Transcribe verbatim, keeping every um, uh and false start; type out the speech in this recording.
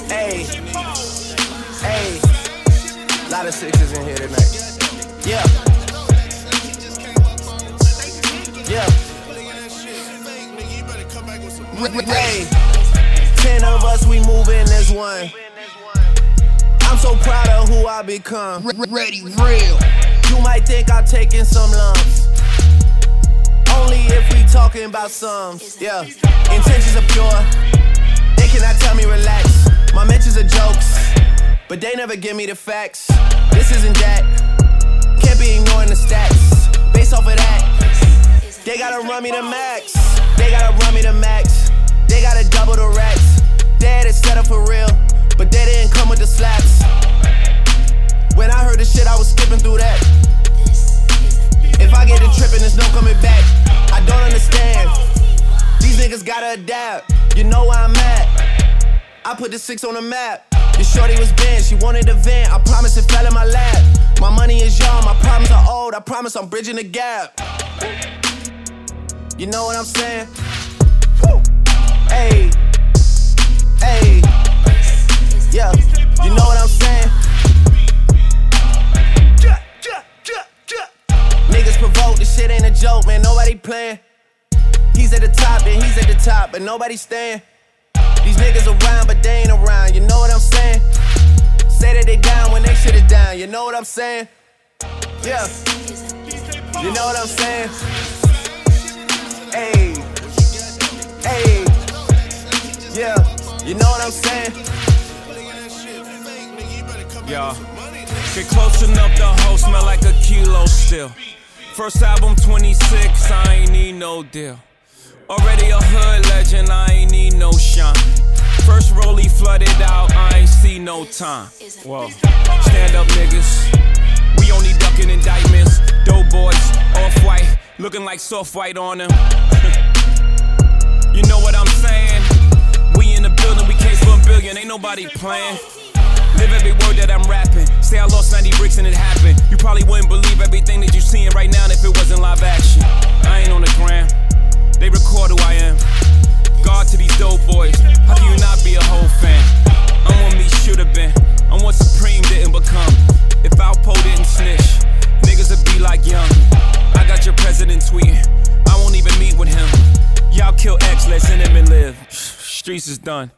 Hey, hey, lot of sixes in here tonight. Yeah, yeah. Hey, ten of us, we moving as one. I'm so proud of who I become. Ready, real. You might think I'm taking some lumps, only if we talking about sums. Yeah, intentions are pure. They cannot tell me relax. My mentions are jokes, but they never give me the facts. This isn't that. Can't be ignoring the stats. Based off of that, they gotta run me the max. They gotta run me the max. They gotta double the racks. They had it set up for real, but they didn't come with the slaps. When I heard the shit, I was skipping through that. If I get it tripping, there's no coming back. I don't understand. These niggas gotta adapt. You know where I'm at. I put the six on the map. Your shorty was bent, she wanted to vent. I promise it fell in my lap. My money is young, my problems are old. I promise I'm bridging the gap. You know what I'm saying? Woo. Hey, hey, yeah. You know what I'm saying? Niggas provoke, this shit ain't a joke, man. Nobody playing. He's at the top, then he's at the top, but nobody staying. These niggas around, but they ain't around. You know what I'm saying? Say that they down when they shit it down. You know what I'm saying? Yeah. You know what I'm saying? Hey, hey, yeah. You know what I'm saying? Y'all get close enough, the hoe smell like a kilo still. First album twenty-six, I ain't need no deal. Already a hood legend, I ain't need no shine. First rollie flooded out, I ain't see no time. Whoa, stand up niggas, we only ducking indictments. Dope boys, off-white, looking like soft white on them. You know what I'm saying? We in the building, we case for a billion, ain't nobody playing. Live every word that I'm rapping. Say I lost ninety bricks and it happened. You probably wouldn't believe everything that you seeing right now if it wasn't live action. I ain't on the gram, they record who I am. God to these dope boys, how can you not be a whole fan? I'm what me should've been, I'm what Supreme didn't become. If Alpo didn't snitch, niggas would be like Young. I got your president tweeting, I won't even meet with him. Y'all kill X, let's end him and live. Streets is done.